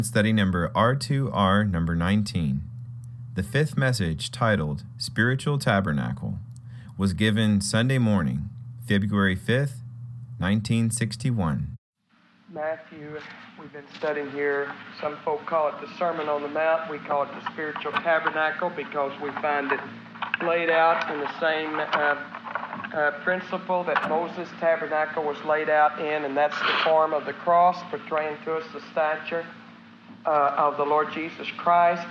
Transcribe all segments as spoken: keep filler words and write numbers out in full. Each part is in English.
Study number R two R number nineteen. The fifth message, titled Spiritual Tabernacle, was given Sunday morning, February fifth, nineteen sixty-one. Matthew, we've been studying here. Some folk call it the Sermon on the Mount. We call it the Spiritual Tabernacle because we find it laid out in the same uh, uh, principle that Moses' tabernacle was laid out in, and that's the form of the cross, portraying to us the stature uh, of the Lord Jesus Christ.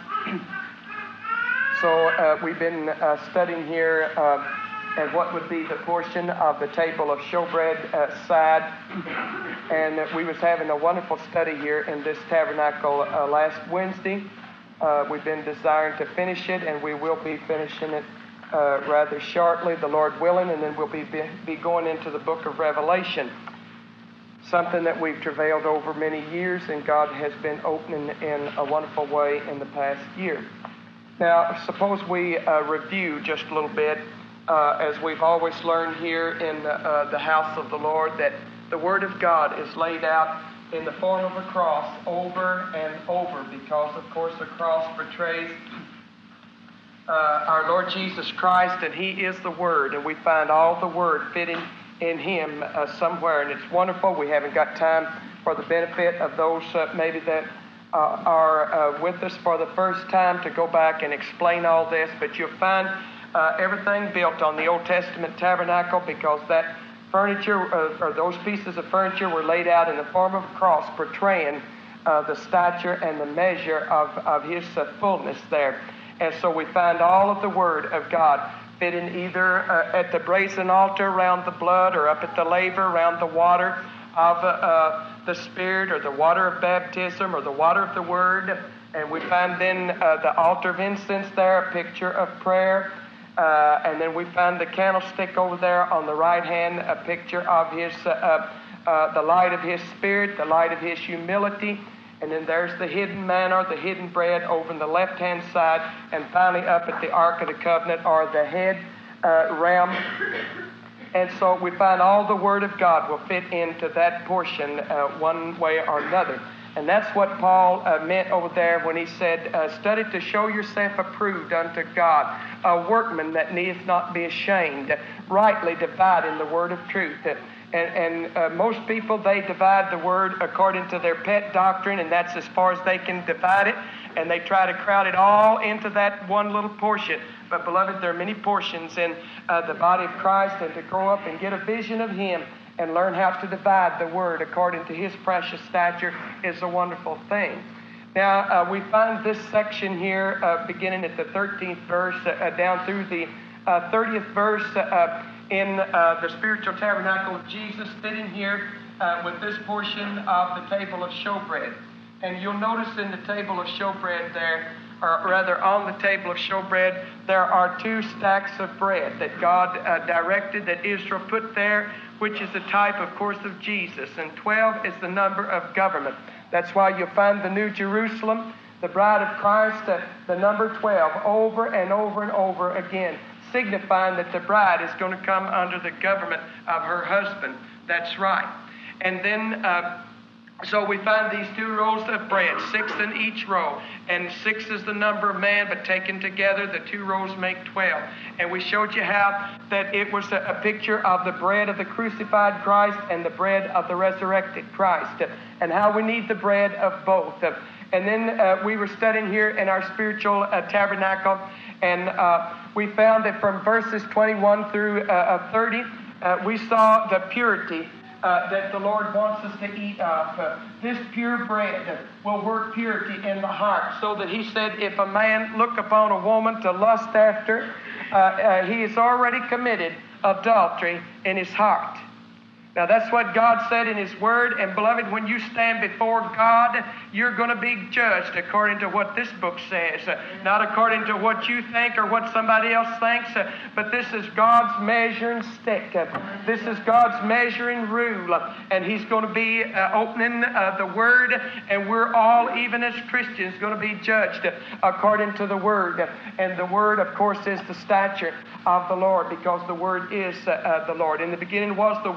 So uh, we've been uh, studying here uh, at what would be the portion of the table of showbread uh, side, and uh, we was having a wonderful study here in this tabernacle uh, last Wednesday. Uh, we've been desiring to finish it, and we will be finishing it uh, rather shortly, the Lord willing, and then we'll be, be be going into the book of Revelation, something that we've travailed over many years, and God has been opening in a wonderful way in the past year. Now, suppose we uh, review just a little bit, uh, as we've always learned here in the, uh, the house of the Lord, that the Word of God is laid out in the form of a cross over and over, because, of course, the cross portrays uh, our Lord Jesus Christ, and He is the Word, and we find all the Word fitting in Him uh, somewhere, and it's wonderful. We haven't got time for the benefit of those uh, maybe that uh, are uh, with us for the first time to go back and explain all this, but you'll find uh, everything built on the Old Testament tabernacle, because that furniture, uh, or those pieces of furniture were laid out in the form of a cross, portraying uh, the stature and the measure of, of His uh, fullness there. And so we find all of the Word of God fitting either uh, at the brazen altar around the blood, or up at the laver around the water of uh, uh, the Spirit, or the water of baptism, or the water of the Word. And we find then uh, the altar of incense there, a picture of prayer. Uh, and then we find the candlestick over there on the right hand, a picture of His, uh, uh, uh, the light of His Spirit, the light of His humility. And then there's the hidden manna, the hidden bread over on the left-hand side. And finally up at the Ark of the Covenant, or the head uh, realm. And so we find all the Word of God will fit into that portion uh, one way or another. And that's what Paul uh, meant over there when he said, uh, study to show yourself approved unto God, a workman that needeth not be ashamed, rightly dividing the word of truth. And, and uh, most people, they divide the word according to their pet doctrine, and that's as far as they can divide it, and they try to crowd it all into that one little portion. But beloved, there are many portions in uh, the body of Christ, and to grow up and get a vision of Him and learn how to divide the word according to His precious stature is a wonderful thing. Now, uh, we find this section here uh, beginning at the thirteenth verse uh, down through the uh, thirtieth verse uh, in uh, the spiritual tabernacle of Jesus, fitting here uh, with this portion of the table of showbread. And you'll notice in the table of showbread there, or rather on the table of showbread, there are two stacks of bread that God uh, directed that Israel put there, which is a type, of course, of Jesus. And twelve is the number of government. That's why you'll find the New Jerusalem, the bride of Christ, uh, the number twelve, over and over and over again, signifying that the bride is going to come under the government of her husband. That's right. And then, uh, so we find these two rows of bread, six in each row. And six is the number of man, but taken together, the two rows make twelve. And we showed you how that it was a, a picture of the bread of the crucified Christ and the bread of the resurrected Christ, and how we need the bread of both. And then uh, we were studying here in our spiritual uh, tabernacle, and uh, we found that from verses twenty-one through uh, thirty, uh, we saw the purity uh, that the Lord wants us to eat of. Uh, this pure bread will work purity in the heart, so that He said, if a man look upon a woman to lust after, uh, uh, he has already committed adultery in his heart. Now, that's what God said in His Word. And, beloved, when you stand before God, you're going to be judged according to what this book says. Uh, not according to what you think or what somebody else thinks. Uh, but this is God's measuring stick. Uh, this is God's measuring rule. Uh, and He's going to be uh, opening uh, the Word. And we're all, even as Christians, going to be judged uh, according to the Word. Uh, and the Word, of course, is the stature of the Lord, because the Word is uh, uh, the Lord. In the beginning was the Word. The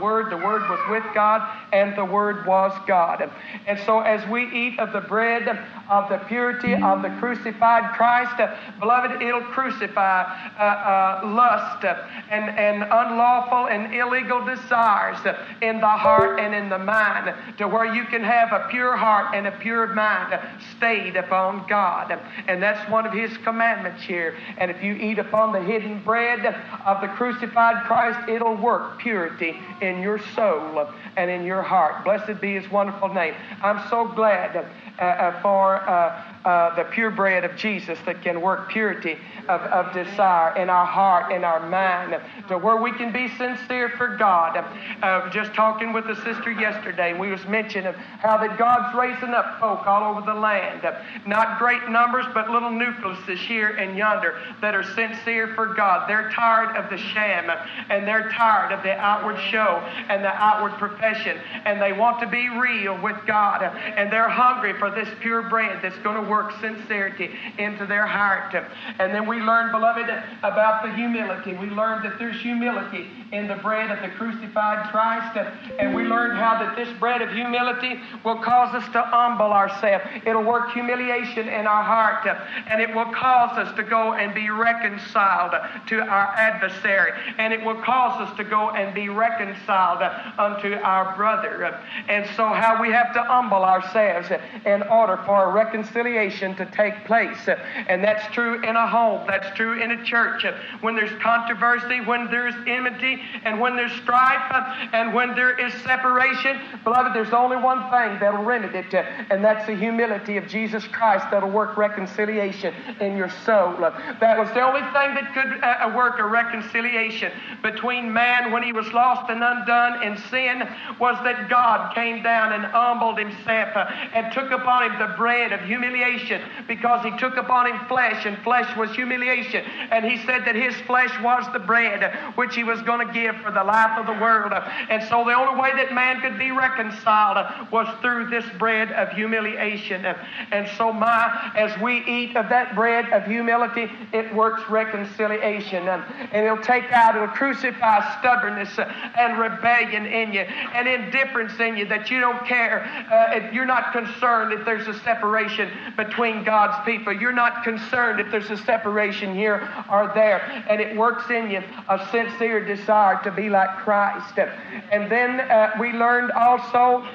Word was with God, and the Word was God. And so as we eat of the bread of the purity of the crucified Christ, beloved, it'll crucify uh, uh, lust and, and unlawful and illegal desires in the heart and in the mind, to where you can have a pure heart and a pure mind stayed upon God. And that's one of His commandments here. And if you eat upon the hidden bread of the crucified Christ, it'll work purity in your soul and in your heart. Blessed be His wonderful name. I'm so glad uh, uh, for uh, uh, the pure bread of Jesus that can work purity of, of desire in our heart and our mind, to where we can be sincere for God. Uh, just talking with a sister yesterday, and we was mentioning how that God's raising up folk all over the land. Uh, not great numbers, but little nucleuses here and yonder that are sincere for God. They're tired of the sham, and they're tired of the outward show and the outward profession, and they want to be real with God, and they're hungry for this pure bread that's going to work sincerity into their heart. And then we learned, beloved, about the humility. We learned that there's humility in the bread of the crucified Christ, and we learned how that this bread of humility will cause us to humble ourselves. It'll work humiliation in our heart, and it will cause us to go and be reconciled to our adversary, and it will cause us to go and be reconciled unto our brother. And so how we have to humble ourselves in order for a reconciliation to take place. And that's true in a home. That's true in a church. When there's controversy, when there's enmity, and when there's strife, and when there is separation, beloved, there's only one thing that'll remedy it, and that's the humility of Jesus Christ that'll work reconciliation in your soul. That was the only thing that could uh, work a reconciliation between man when he was lost and undone in sin, was that God came down and humbled Himself uh, and took upon Him the bread of humiliation, because He took upon Him flesh, and flesh was humiliation. And He said that His flesh was the bread which He was going to give for the life of the world. And so the only way that man could be reconciled was through this bread of humiliation. And so my, as we eat of that bread of humility, it works reconciliation. And it'll take out, it'll crucify stubbornness and rebellion in you, and indifference in you, that you don't care. Uh, if you're not concerned if there's a separation between God's people. You're not concerned if there's a separation here or there. And it works in you a sincere desire to be like Christ. And then uh, we learned also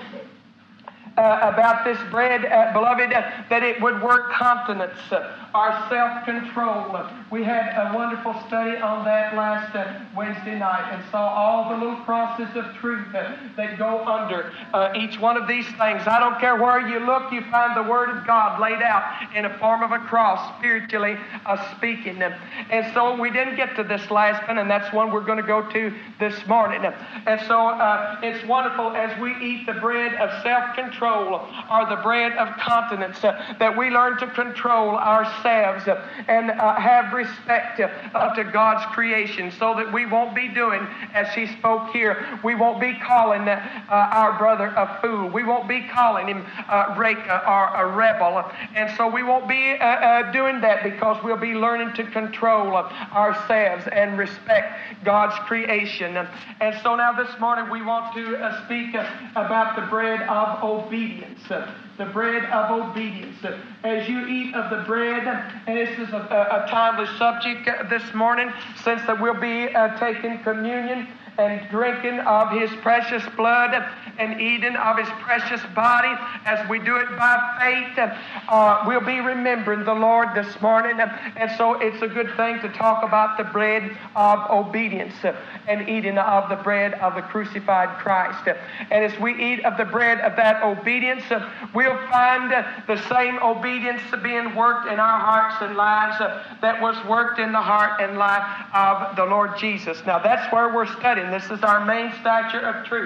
Uh, about this bread, uh, beloved, uh, that it would work continence, uh, our self-control. Uh, we had a wonderful study on that last uh, Wednesday night, and saw all the little crosses of truth uh, that go under uh, each one of these things. I don't care where you look, you find the Word of God laid out in a form of a cross, spiritually uh, speaking. Uh, and so we didn't get to this last one, and that's one we're going to go to this morning. Uh, and so uh, it's wonderful as we eat the bread of self-control, or the bread of continence, uh, that we learn to control ourselves uh, and uh, have respect uh, to God's creation, so that we won't be doing, as she spoke here, we won't be calling uh, our brother a fool. We won't be calling him uh, Reka or a rebel. And so we won't be uh, uh, doing that, because we'll be learning to control uh, ourselves and respect God's creation. And so now this morning we want to uh, speak uh, about the bread of obedience. The bread of obedience. As you eat of the bread, and this is a, a timely subject this morning, since that we'll be uh, taking communion and drinking of His precious blood and eating of His precious body, as we do it by faith, uh, we'll be remembering the Lord this morning. And so it's a good thing to talk about the bread of obedience and eating of the bread of the crucified Christ. And as we eat of the bread of that obedience, we'll find the same obedience being worked in our hearts and lives that was worked in the heart and life of the Lord Jesus. Now that's where we're studying. This is our main stature of truth.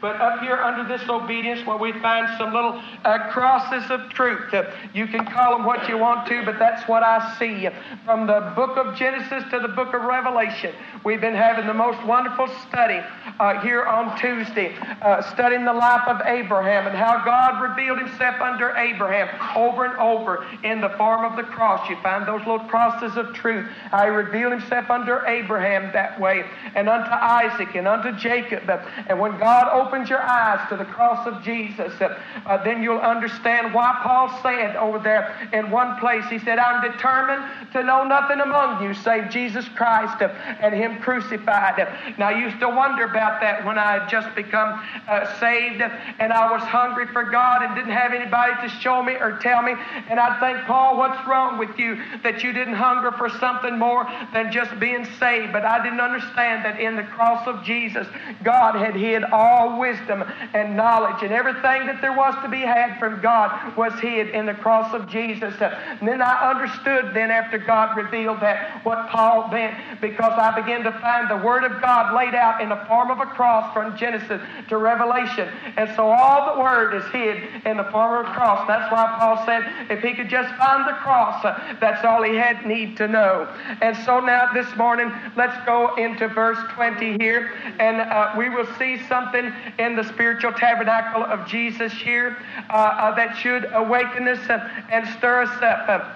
But up here under this obedience, well, we find some little uh, crosses of truth. Uh, you can call them what you want to, but that's what I see. From the book of Genesis to the book of Revelation, we've been having the most wonderful study uh, here on Tuesday, uh, studying the life of Abraham and how God revealed himself under Abraham over and over in the form of the cross. You find those little crosses of truth. How he revealed himself under Abraham that way, and unto Isaac and unto Jacob. And when God opens your eyes to the cross of Jesus, uh, then you'll understand why Paul said over there in one place, he said, I'm determined to know nothing among you save Jesus Christ and him crucified. Now, I used to wonder about that when I had just become uh, saved and I was hungry for God and didn't have anybody to show me or tell me. And I'd think, Paul, what's wrong with you that you didn't hunger for something more than just being saved? But I didn't understand that in the cross of Jesus, God had hid all wisdom and knowledge, and everything that there was to be had from God was hid in the cross of Jesus. And then I understood then after God revealed that what Paul meant, because I began to find the Word of God laid out in the form of a cross from Genesis to Revelation. And so all the Word is hid in the form of a cross. That's why Paul said if he could just find the cross, uh, that's all he had need to know. And so now this morning, let's go into verse twenty here, and uh, we will see something in the spiritual tabernacle of Jesus here uh, uh, that should awaken us uh, and stir us up. Uh,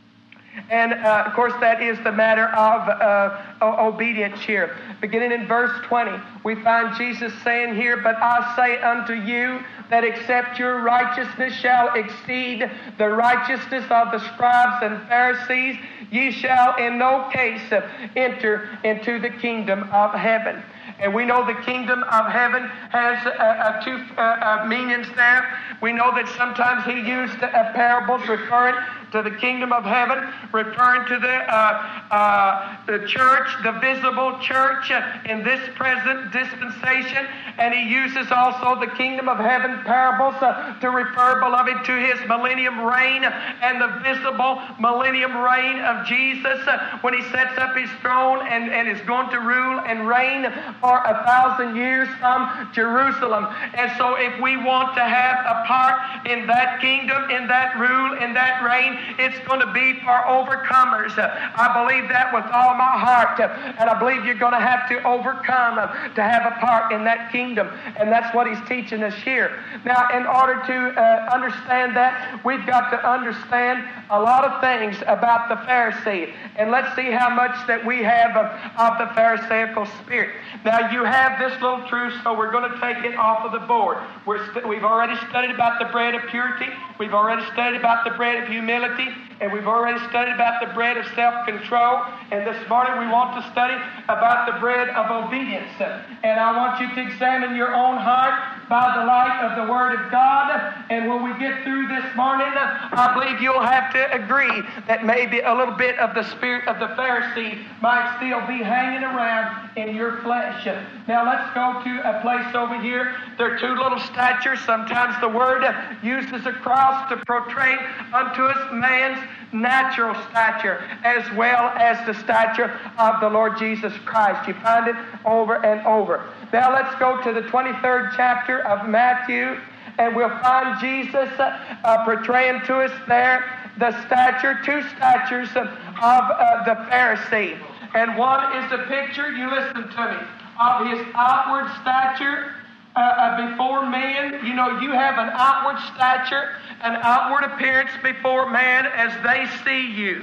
And, uh, of course, that is the matter of uh, obedience here. Beginning in verse twenty, we find Jesus saying here, But I say unto you that except your righteousness shall exceed the righteousness of the scribes and Pharisees, ye shall in no case enter into the kingdom of heaven. And we know the kingdom of heaven has uh, uh, two uh, uh, meanings there. We know that sometimes he used uh, parables referring to the kingdom of heaven, referring to the, uh, uh, the church, the visible church uh, in this present dispensation. And he uses also the kingdom of heaven parables uh, to refer, beloved, to his millennium reign and the visible millennium reign of Jesus uh, when he sets up his throne and, and is going to rule and reign for a thousand years from Jerusalem. And so if we want to have a part in that kingdom, in that rule, in that reign, it's going to be for overcomers. I believe that with all my heart. And I believe you're going to have to overcome to have a part in that kingdom. And that's what he's teaching us here. Now, in order to uh, understand that, we've got to understand a lot of things about the Pharisee. And let's see how much that we have of, of the Pharisaical spirit. Now, you have this little truth, so we're going to take it off of the board. We're st- we've already studied about the bread of purity. We've already studied about the bread of humility. And we've already studied about the bread of self-control. And this morning we want to study about the bread of obedience. And I want you to examine your own heart by the light of the Word of God. And when we get through this morning, I believe you'll have to agree that maybe a little bit of the spirit of the Pharisee might still be hanging around in your flesh. Now let's go to a place over here. There are two little statures. Sometimes the Word uses a cross to portray unto us man's natural stature as well as the stature of the Lord Jesus Christ. You find it over and over. Now let's go to the twenty-third chapter of Matthew, and we'll find Jesus uh, portraying to us there the stature, two statures of uh, the Pharisee. And one is a picture, you listen to me, of his outward stature uh, uh, before men. You know, you have an outward stature, an outward appearance before man as they see you.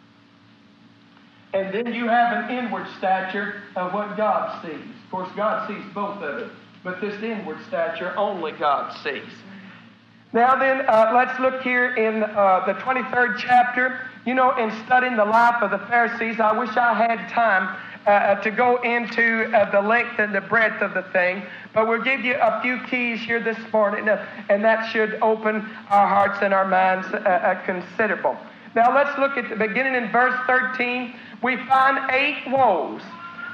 And then you have an inward stature of what God sees. Of course, God sees both of it. But this inward stature, only God sees. Now then, uh, let's look here in uh, the twenty-third chapter. You know, in studying the life of the Pharisees, I wish I had time uh, to go into uh, the length and the breadth of the thing. But we'll give you a few keys here this morning, uh, and that should open our hearts and our minds uh, uh, considerable. Now let's look at the beginning in verse thirteen. We find eight woes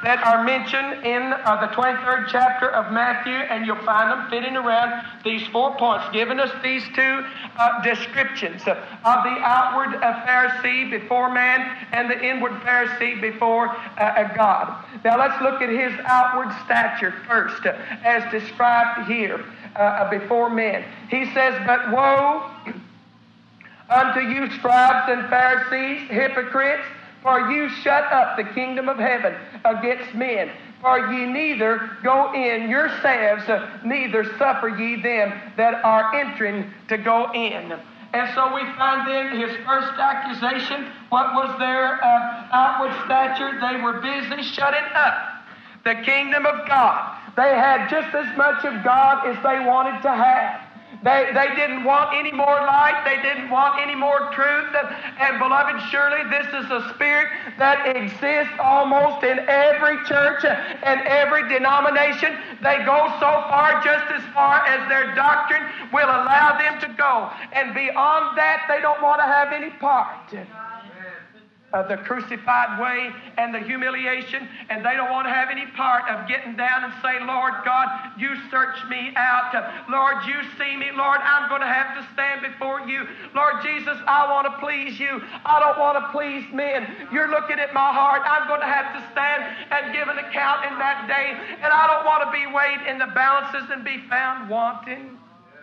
that are mentioned in uh, the twenty-third chapter of Matthew, and you'll find them fitting around these four points, giving us these two uh, descriptions uh, of the outward uh, Pharisee before man and the inward Pharisee before uh, God. Now let's look at his outward stature first, uh, as described here uh, before men. He says, "But woe unto you, scribes and Pharisees, hypocrites, for you shut up the kingdom of heaven against men. For ye neither go in yourselves, uh, neither suffer ye them that are entering to go in." And so we find then his first accusation. What was their uh, outward stature? They were busy shutting up the kingdom of God. They had just as much of God as they wanted to have. They, they didn't want any more light. They didn't want any more truth. And beloved, surely this is a spirit that exists almost in every church and every denomination. They go so far, just as far as their doctrine will allow them to go. And beyond that, they don't want to have any part of the crucified way and the humiliation, and they don't want to have any part of getting down and say, "Lord God, you search me out. Lord, you see me. Lord, I'm going to have to stand before you. Lord Jesus, I want to please you. I don't want to please men. You're looking at my heart. I'm going to have to stand and give an account in that day, and I don't want to be weighed in the balances and be found wanting."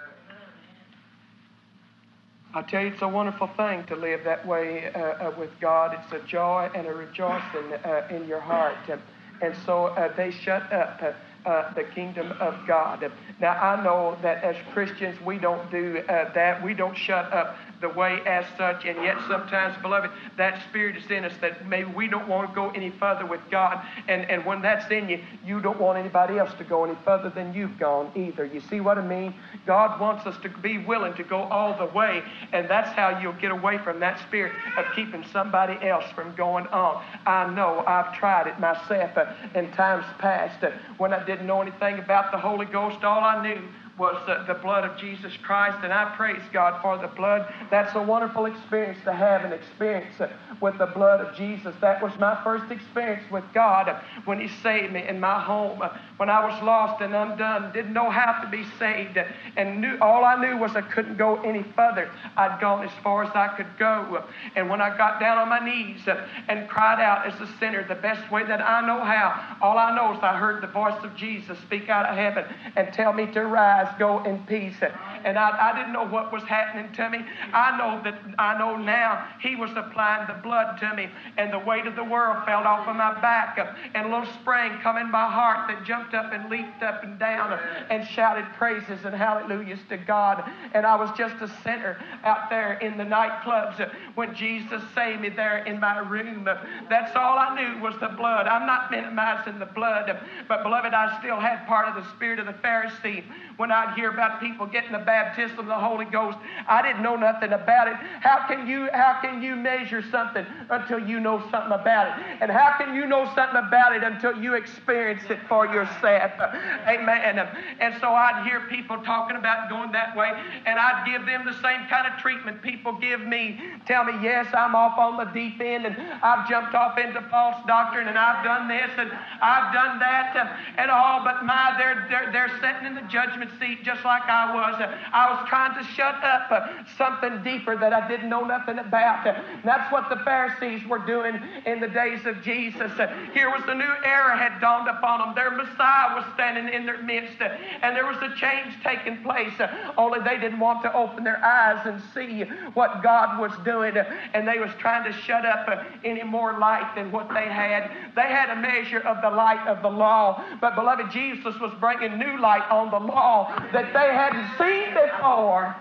I tell you, it's a wonderful thing to live that way uh, uh, with God. It's a joy and a rejoicing uh, in your heart. Uh, and so uh, they shut up uh, uh, the kingdom of God. Uh, now, I know that as Christians, we don't do uh, that. We don't shut up the way as such, and yet sometimes, beloved, that spirit is in us that maybe we don't want to go any further with God, and, and when that's in you, you don't want anybody else to go any further than you've gone either. You see what I mean? God wants us to be willing to go all the way, and that's how you'll get away from that spirit of keeping somebody else from going on. I know I've tried it myself uh, in times past uh, when I didn't know anything about the Holy Ghost. All I knew was uh, the blood of Jesus Christ, and I praise God for the blood. That's a wonderful experience to have, an experience uh, with the blood of Jesus. That was my first experience with God uh, when He saved me in my home. Uh, when I was lost and undone, didn't know how to be saved, uh, and knew all I knew was I couldn't go any further. I'd gone as far as I could go. Uh, and when I got down on my knees uh, and cried out as a sinner the best way that I know how, all I know is I heard the voice of Jesus speak out of heaven and tell me to rise, go in peace. And I, I didn't know what was happening to me. I know that I know now He was applying the blood to me, and the weight of the world fell off of my back, and a little spring come in my heart that jumped up and leaped up and down and shouted praises and hallelujahs to God. And I was just a sinner out there in the nightclubs when Jesus saved me there in my room. That's all I knew was the blood. I'm not minimizing the blood, but beloved, I still had part of the spirit of the Pharisee. When I'd hear about people getting the baptism of the Holy Ghost, I didn't know nothing about it. How can you how can you measure something until you know something about it? And how can you know something about it until you experience it for yourself? Amen. And so I'd hear people talking about going that way, and I'd give them the same kind of treatment people give me. Tell me, yes, I'm off on the deep end, and I've jumped off into false doctrine, and I've done this, and I've done that, and all, but my, they're, they're, they're sitting in the judgment seat just like I was. I was trying to shut up something deeper that I didn't know nothing about. That's what the Pharisees were doing in the days of Jesus. Here was the new era had dawned upon them. Their Messiah was standing in their midst, and there was a change taking place. Only they didn't want to open their eyes and see what God was doing, and they was trying to shut up any more light than what they had. They had a measure of the light of the law, but beloved, Jesus was bringing new light on the law that they hadn't seen before.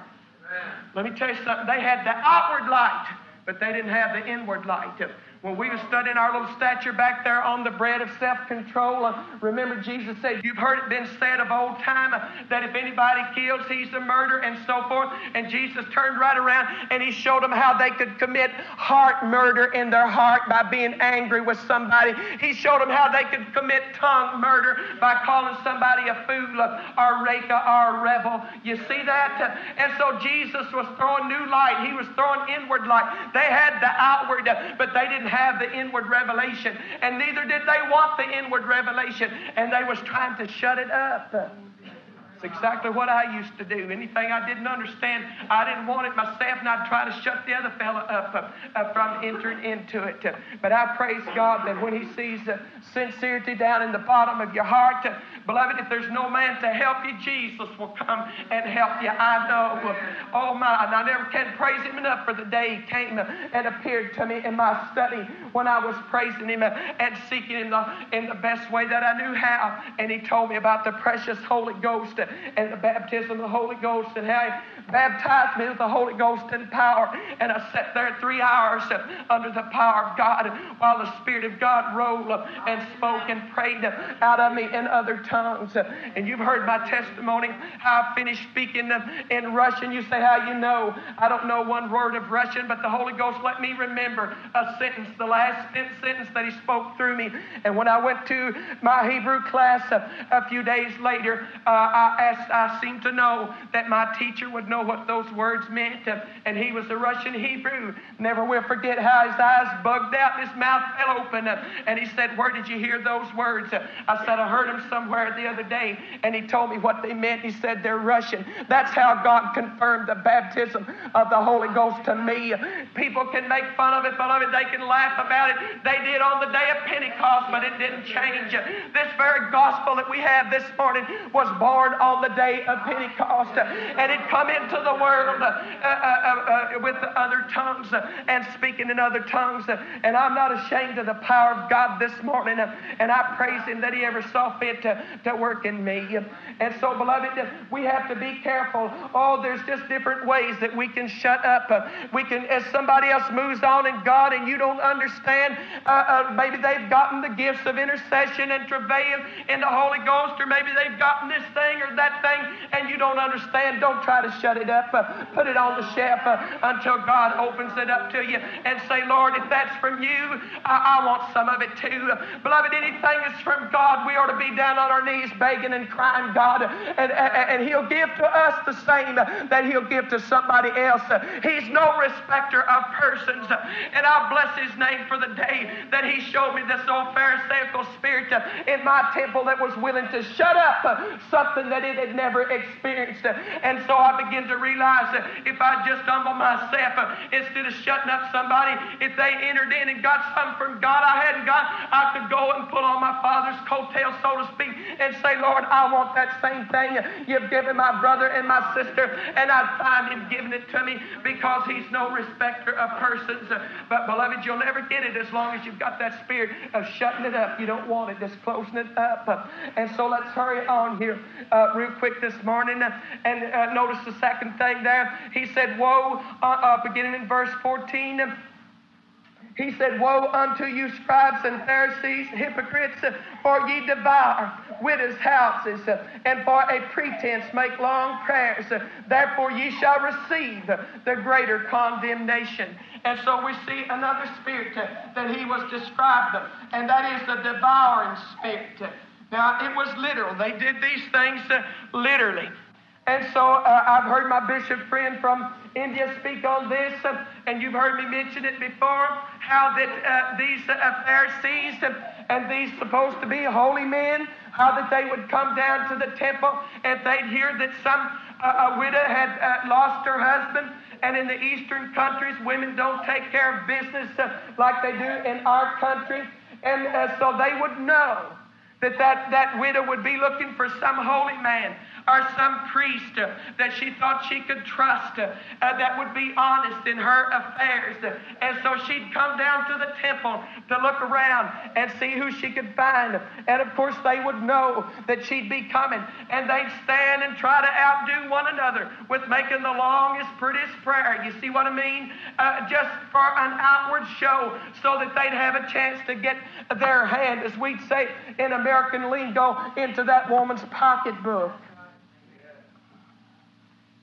Let me tell you something. They had the outward light, but they didn't have the inward light. When we were studying our little stature back there on the bread of self-control, uh, remember Jesus said, you've heard it been said of old time uh, that if anybody kills, he's a murderer and so forth. And Jesus turned right around and He showed them how they could commit heart murder in their heart by being angry with somebody. He showed them how they could commit tongue murder by calling somebody a fool uh, or raka or a rebel. You see that? Uh, and so Jesus was throwing new light. He was throwing inward light. They had the outward, uh, but they didn't have the inward revelation, and neither did they want the inward revelation, and they was trying to shut it up. It's exactly what I used to do. Anything I didn't understand, I didn't want it myself, and I'd try to shut the other fella up uh, uh, from entering into it. Uh, but I praise God that when He sees uh, sincerity down in the bottom of your heart, uh, beloved, if there's no man to help you, Jesus will come and help you. I know. Uh, oh my, and I never can praise Him enough for the day He came uh, and appeared to me in my study when I was praising Him uh, and seeking Him the, in the best way that I knew how. And He told me about the precious Holy Ghost uh, and the baptism of the Holy Ghost, and how He baptized me with the Holy Ghost and power. And I sat there three hours uh, under the power of God while the Spirit of God rolled uh, and spoke and prayed uh, out of me in other tongues. Uh, and you've heard my testimony, how I finished speaking uh, in Russian. You say, how you know? I don't know one word of Russian, but the Holy Ghost let me remember a sentence, the last sentence that He spoke through me. And when I went to my Hebrew class uh, a few days later, uh, I asked, I seemed to know that my teacher would know what those words meant, uh, and he was a Russian Hebrew. Never will forget how his eyes bugged out and his mouth fell open, uh, and he said, where did you hear those words? Uh, I said, I heard them somewhere the other day, and he told me what they meant. He said, they're Russian. That's how God confirmed the baptism of the Holy Ghost to me. People can make fun of it, beloved. They can laugh about it. They did on the day of Pentecost, but it didn't change. This very gospel that we have this morning was born on the day of Pentecost, and it come into the world uh, uh, uh, uh, with other tongues uh, and speaking in other tongues. Uh, and I'm not ashamed of the power of God this morning, uh, and I praise Him that He ever saw fit to, to work in me. And so, beloved, uh, we have to be careful. Oh, there's just different ways that we can shut up. Uh, we can, as somebody else moves on in God and you don't understand, uh, uh, maybe they've gotten the gifts of intercession and travail in the Holy Ghost, or maybe they've gotten this thing or that thing, and you don't understand. Don't try to shut it up. Uh, put it on the shelf uh, until God opens it up to you and say, Lord, if that's from you, I, I want some of it too. Uh, beloved, anything that's from God, we ought to be down on our knees begging and crying, God, and, and, and He'll give to us the same that He'll give to somebody else. Uh, he's no respecter of persons. Uh, and I bless His name for the day that He showed me this old Pharisaical spirit uh, in my temple that was willing to shut up uh, something that it had never experienced. Uh, and so I began to realize that uh, if I just humble myself, uh, instead of shutting up somebody, if they entered in and got something from God I hadn't got, I could go and pull on my Father's coattails, so to speak, and say, Lord, I want that same thing You've given my brother and my sister, and I'd find Him giving it to me, because He's no respecter of persons. Uh, but beloved, you'll never get it as long as you've got that spirit of shutting it up. You don't want it, just closing it up. Uh, and so let's hurry on here uh, real quick this morning. Uh, and uh, notice the second thing there. He said, woe, uh, uh, beginning in verse fourteen. Uh, He said, woe unto you, scribes and Pharisees, hypocrites, for ye devour widows' houses, and for a pretense make long prayers. Therefore ye shall receive the greater condemnation. And so we see another spirit that he was described of, and that is the devouring spirit. Now, it was literal. They did these things literally. And so uh, I've heard my bishop friend from India speak on this, uh, and you've heard me mention it before, how that uh, these uh, Pharisees uh, and these supposed to be holy men, how that they would come down to the temple and they'd hear that some uh, a widow had uh, lost her husband. And in the eastern countries, women don't take care of business uh, like they do in our country. And uh, so they would know that, that that widow would be looking for some holy man or some priest uh, that she thought she could trust, uh, uh, that would be honest in her affairs. Uh, and so she'd come down to the temple to look around and see who she could find. And of course they would know that she'd be coming, and they'd stand and try to outdo one another with making the longest, prettiest prayer. You see what I mean? Uh, just for an outward show, so that they'd have a chance to get their hand, as we'd say in American lingo, into that woman's pocketbook.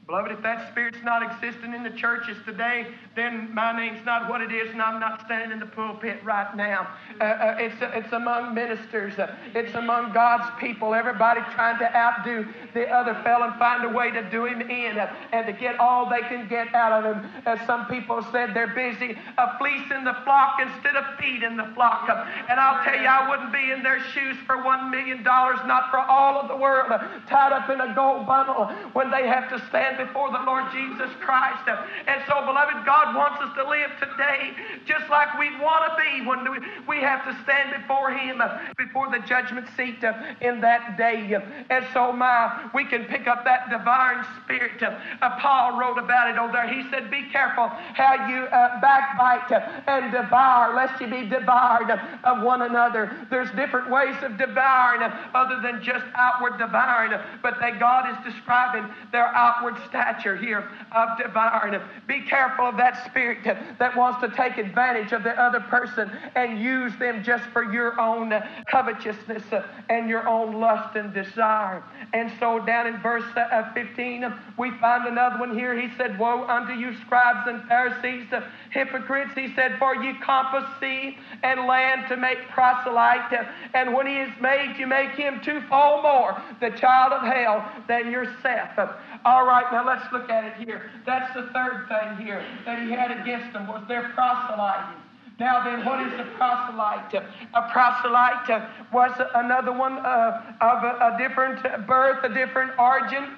Beloved, if that spirit's not existing in the churches today, then my name's not what it is, and I'm not standing in the pulpit right now. Uh, uh, it's, it's among ministers. Uh, it's among God's people. Everybody trying to outdo the other fellow and find a way to do him in uh, and to get all they can get out of him. As some people said, they're busy uh, fleecing the flock instead of feeding the flock. Uh, and I'll tell you, I wouldn't be in their shoes for one million dollars, not for all of the world, uh, tied up in a gold bundle when they have to stand before the Lord Jesus Christ. And so, beloved, God wants us to live today just like we'd want to be when we have to stand before Him, before the judgment seat in that day. And so, my, we can pick up that devouring spirit. Uh, Paul wrote about it over there. He said, be careful how you uh, backbite and devour, lest you be devoured of one another. There's different ways of devouring other than just outward devouring, but that God is describing their outward stature here of devouring. Be careful of that spirit that wants to take advantage of the other person and use them just for your own covetousness and your own lust and desire. And so down in verse fifteen, we find another one here. He said, woe unto you, scribes and Pharisees, hypocrites. He said, for you compass sea and land to make proselyte, and when he is made, you make him twofold more the child of hell than yourself. All right, now let's look at it here. That's the third thing here that he had against them, was their proselyting. Now then, what is a proselyte? A proselyte was another one uh, of a, a different birth, a different origin,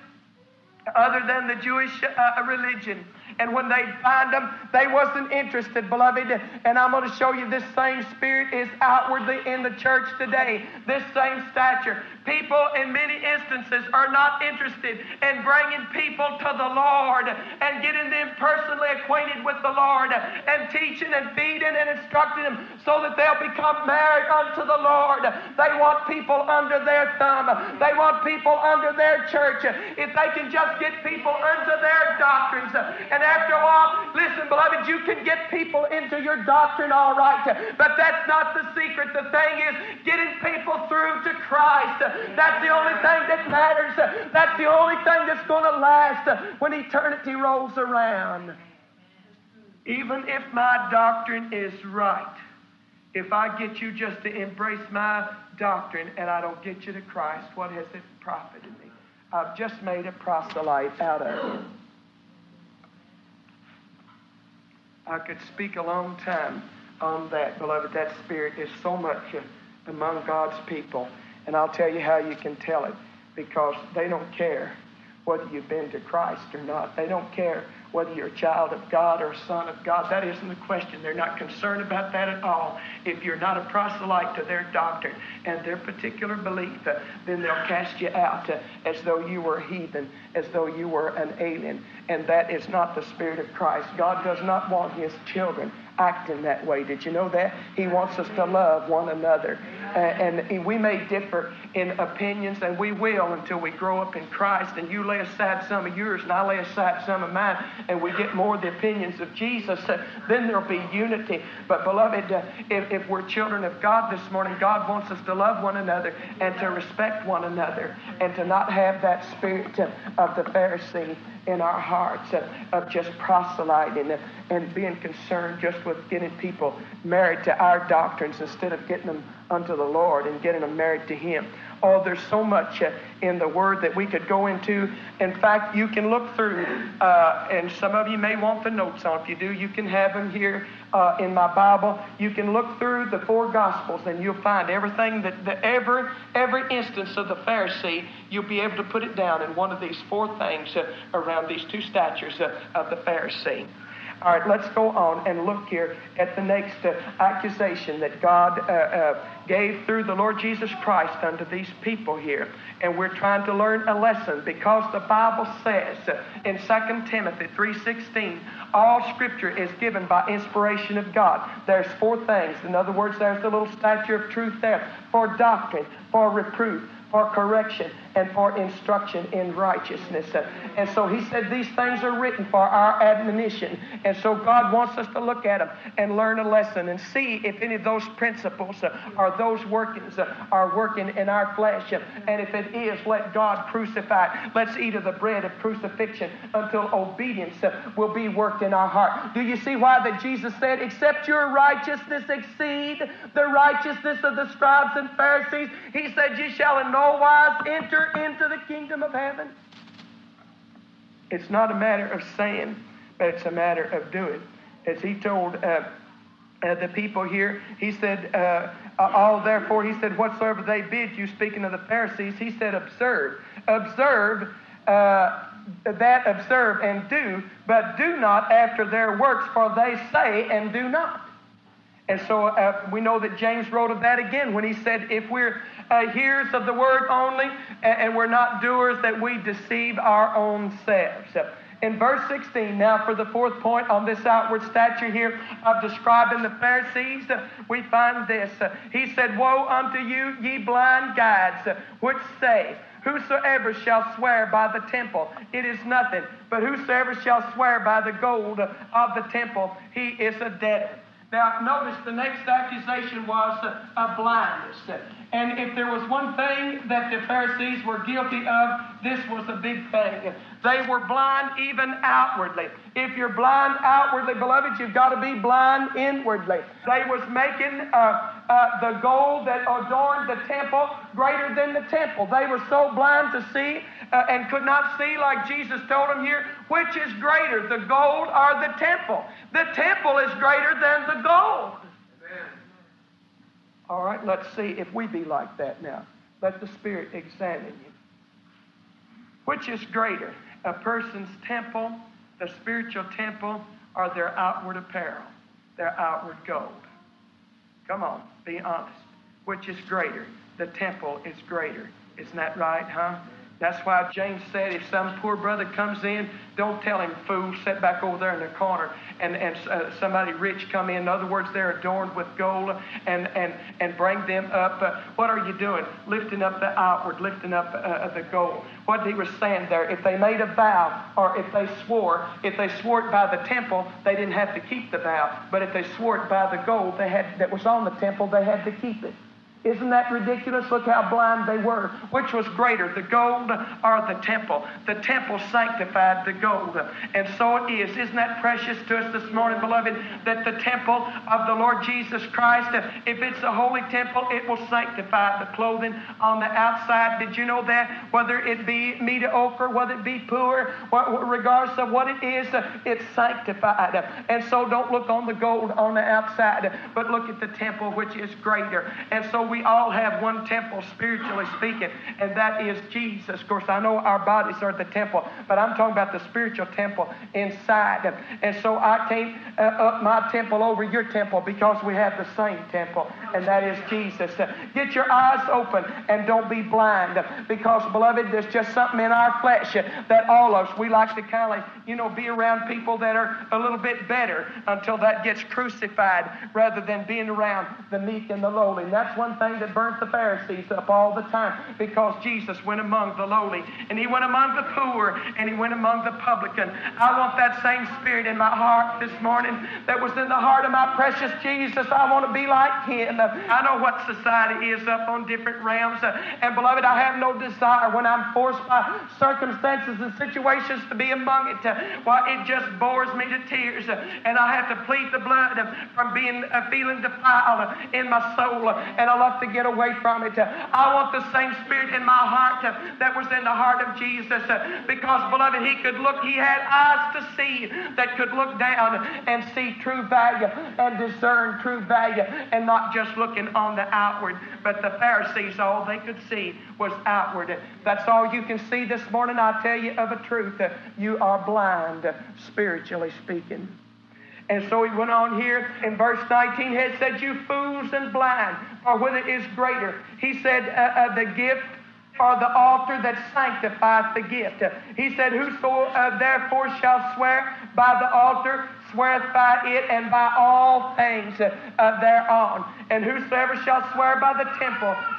other than the Jewish uh, religion. And when they find them, they wasn't interested, beloved. And I'm going to show you this same spirit is outwardly in the church today. This same stature. People in many instances are not interested in bringing people to the Lord and getting them personally acquainted with the Lord and teaching and feeding and instructing them so that they'll become married unto the Lord. They want people under their thumb. They want people under their church. If they can just get people into their doctrines. And after a while, listen, beloved, you can get people into your doctrine all right, but that's not the secret. The thing is getting people through to Christ. That's the only thing that matters. That's the only thing that's going to last when eternity rolls around. Even if my doctrine is right, if I get you just to embrace my doctrine and I don't get you to Christ, what has it profited me? I've just made a proselyte out of you. I could speak a long time on that, beloved. That spirit is so much among God's people. And I'll tell you how you can tell it. Because they don't care whether you've been to Christ or not. They don't care whether you're a child of God or a son of God. That isn't the question. They're not concerned about that at all. If you're not a proselyte to their doctrine and their particular belief, uh, then they'll cast you out uh, as though you were a heathen, as though you were an alien. And that is not the Spirit of Christ. God does not want His children acting that way. Did you know that? He wants us to love one another. Uh, and we may differ in opinions, and we will until we grow up in Christ, and you lay aside some of yours, and I lay aside some of mine, and we get more of the opinions of Jesus, uh, then there'll be unity. But beloved, uh, if, if we're children of God this morning, God wants us to love one another and to respect one another and to not have that spirit uh, of the Pharisee in our hearts uh, of just proselyting uh, and being concerned just with getting people married to our doctrines instead of getting them unto the Lord and getting them married to Him. Oh, there's so much uh, in the Word that we could go into. In fact, you can look through, uh, and some of you may want the notes on. If you do, you can have them here uh, in my Bible. You can look through the four Gospels, and you'll find everything that, that every every instance of the Pharisee, you'll be able to put it down in one of these four things uh, around these two statures uh, of the Pharisee. All right, let's go on and look here at the next uh, accusation that God uh, uh, gave through the Lord Jesus Christ unto these people here. And we're trying to learn a lesson because the Bible says uh, in Second Timothy three sixteen, all Scripture is given by inspiration of God. There's four things. In other words, there's the little statue of truth there. For doctrine, for reproof, for correction and for instruction in righteousness. And so he said these things are written for our admonition. And so God wants us to look at them and learn a lesson and see if any of those principles or those workings are working in our flesh. And if it is, let God crucify it. Let's eat of the bread of crucifixion until obedience will be worked in our heart. Do you see why that Jesus said, except your righteousness exceed the righteousness of the scribes and Pharisees, he said, you shall in no wise enter into the kingdom of heaven. It's not a matter of saying, but it's a matter of doing. As he told uh, uh, the people here, he said, uh, all therefore, he said, whatsoever they bid you, speaking of the Pharisees, he said, observe. Observe, uh, that observe and do, but do not after their works, for they say and do not. And so uh, we know that James wrote of that again when he said, if we're uh, hearers of the word only and, and we're not doers, that we deceive our own selves. In verse sixteen, now for the fourth point on this outward stature here of describing the Pharisees, uh, we find this. Uh, he said, woe unto you, ye blind guides, uh, which say, whosoever shall swear by the temple, it is nothing. But whosoever shall swear by the gold of the temple, he is a debtor. Now, notice the next accusation was uh, of blindness. And if there was one thing that the Pharisees were guilty of, this was a big thing. They were blind even outwardly. If you're blind outwardly, beloved, you've got to be blind inwardly. They was making uh, uh, the gold that adorned the temple greater than the temple. They were so blind to see uh, and could not see, like Jesus told them here, which is greater, the gold or the temple? The temple is greater than the gold. Amen. All right, let's see if we be like that now. Let the Spirit examine you. Which is greater, a person's temple, the spiritual temple, or their outward apparel, their outward gold? Come on, be honest. Which is greater? The temple is greater. Isn't that right, huh? That's why James said, if some poor brother comes in, don't tell him, fool, sit back over there in the corner, and, and uh, somebody rich come in. In other words, they're adorned with gold, and, and, and bring them up. Uh, what are you doing? Lifting up the outward, lifting up uh, the gold. What he was saying there, if they made a vow, or if they swore, if they swore it by the temple, they didn't have to keep the vow. But if they swore it by the gold they had that was on the temple, they had to keep it. Isn't that ridiculous? Look how blind they were. Which was greater, the gold or the temple? The temple sanctified the gold. And so it is. Isn't that precious to us this morning, beloved, that the temple of the Lord Jesus Christ, if it's a holy temple, it will sanctify the clothing on the outside. Did you know that? Whether it be mediocre, whether it be poor, regardless of what it is, it's sanctified. And so don't look on the gold on the outside, but look at the temple which is greater. And so we all have one temple, spiritually speaking, and that is Jesus. Of course, I know our bodies are the temple, but I'm talking about the spiritual temple inside. And so I can't uh, up my temple over your temple, because we have the same temple, and that is Jesus. Get your eyes open and don't be blind, because, beloved, there's just something in our flesh that all of us, we like to kind of, you know, be around people that are a little bit better until that gets crucified, rather than being around the meek and the lowly. And that's one thing that burnt the Pharisees up all the time, because Jesus went among the lowly, and he went among the poor, and he went among the publican. I want that same spirit in my heart this morning that was in the heart of my precious Jesus. I want to be like him. I know what society is up on different realms, and beloved, I have no desire when I'm forced by circumstances and situations to be among it. Well, it just bores me to tears, and I have to plead the blood from being uh, feeling defiled in my soul, and I love to get away from it. I want the same spirit in my heart that was in the heart of Jesus, because, beloved, he could look, he had eyes to see that could look down and see true value and discern true value, and not just looking on the outward. But the Pharisees, all they could see was outward. That's all you can see this morning. I tell you of a truth, you are blind, spiritually speaking. And so he went on here in verse nineteen. He said, you fools and blind, or whether is greater. He said, uh, uh, the gift or the altar that sanctifieth the gift. He said, whoso uh, therefore shall swear by the altar, sweareth by it and by all things uh, thereon. And whosoever shall swear by the temple,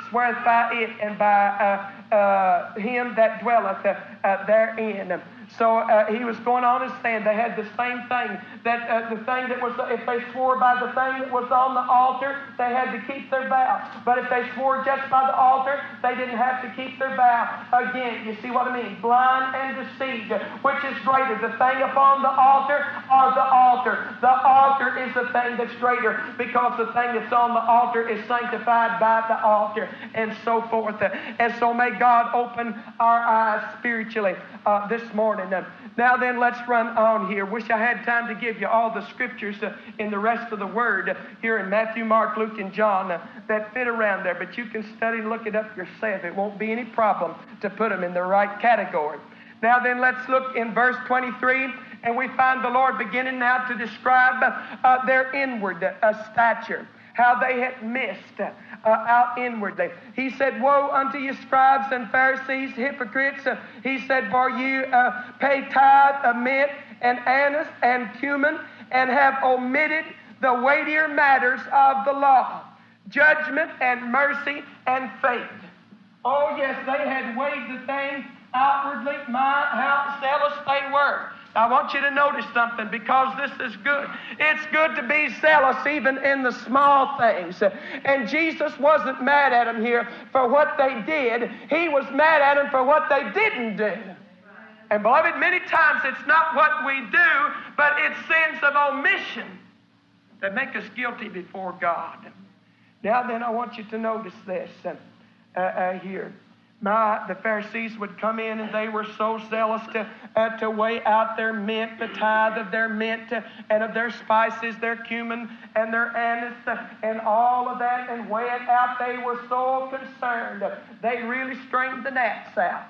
sweareth by it and by uh, uh, him that dwelleth uh, uh, therein. So uh, he was going on and saying they had the same thing, that uh, the thing that was, if they swore by the thing that was on the altar, they had to keep their vow. But if they swore just by the altar, they didn't have to keep their vow. Again, you see what I mean? Blind and deceived. Which is greater, the thing upon the altar or the altar? The altar is the thing that's greater, because the thing that's on the altar is sanctified by the altar, and so forth. And so may God open our eyes spiritually uh, this morning. Now then, let's run on here. Wish I had time to give you all the scriptures uh, in the rest of the Word uh, here in Matthew, Mark, Luke, and John uh, that fit around there. But you can study and look it up yourself. It won't be any problem to put them in the right category. Now then, let's look in verse twenty-three, and we find the Lord beginning now to describe uh, their inward uh, stature, how they had missed uh, out inwardly. He said, woe unto you, scribes and Pharisees, hypocrites. Uh, he said, for you uh, pay tithe of mint and anise and cumin, and have omitted the weightier matters of the law, judgment and mercy and faith. Oh yes, they had weighed the thing outwardly. My, how zealous they were. I want you to notice something, because this is good. It's good to be zealous even in the small things. And Jesus wasn't mad at them here for what they did. He was mad at them for what they didn't do. And beloved, many times it's not what we do, but it's sins of omission that make us guilty before God. Now then, I want you to notice this uh, uh, here. My, the Pharisees would come in, and they were so zealous to uh, to weigh out their mint, the tithe of their mint, uh, and of their spices, their cumin, and their anise, uh, and all of that, and weigh it out. They were so concerned. They really strained the gnats out.